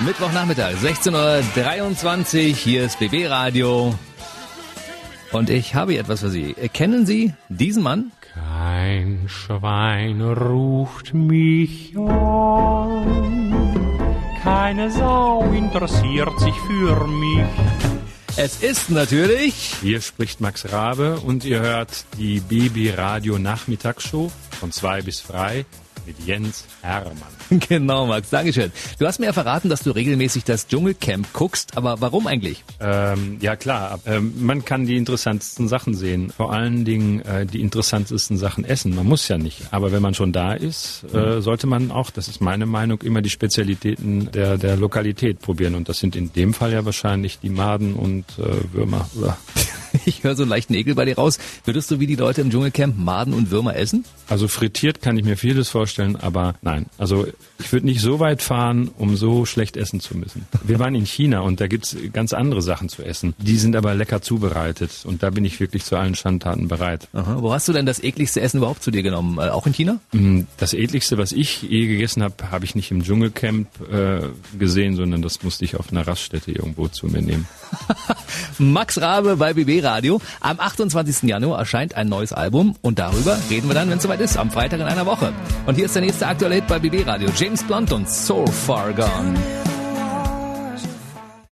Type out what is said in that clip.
Mittwochnachmittag, 16:23 Uhr, hier ist BB Radio. Und ich habe etwas für Sie. Kennen Sie diesen Mann? Kein Schwein ruft mich an, keine Sau interessiert sich für mich. Es ist natürlich... Hier spricht Max Rabe und ihr hört die BB Radio Nachmittagsshow von 2 bis 3 mit Jens Hermann. Genau, Max, Dankeschön. Du hast mir ja verraten, dass du regelmäßig das Dschungelcamp guckst, aber warum eigentlich? Ja klar, man kann die interessantesten Sachen sehen. Vor allen Dingen die interessantesten Sachen essen. Man muss ja nicht, aber wenn man schon da ist, sollte man auch, das ist meine Meinung, immer die Spezialitäten der Lokalität probieren. Und das sind in dem Fall ja wahrscheinlich die Maden und Würmer. Ich höre so einen leichten Ekel bei dir raus. Würdest du wie die Leute im Dschungelcamp Maden und Würmer essen? Also frittiert kann ich mir vieles vorstellen, aber nein. Also ich würde nicht so weit fahren, um so schlecht essen zu müssen. Wir waren in China und da gibt's ganz andere Sachen zu essen. Die sind aber lecker zubereitet und da bin ich wirklich zu allen Schandtaten bereit. Aha. Wo hast du denn das ekligste Essen überhaupt zu dir genommen? Auch in China? Das ekligste, was ich je gegessen habe, habe ich nicht im Dschungelcamp gesehen, sondern das musste ich auf einer Raststätte irgendwo zu mir nehmen. Max Rabe bei BB Radio. Am 28. Januar erscheint ein neues Album und darüber reden wir dann, wenn es soweit ist, am Freitag in einer Woche. Und hier ist der nächste aktuelle Hit bei BB Radio. James Blunt und So Far Gone.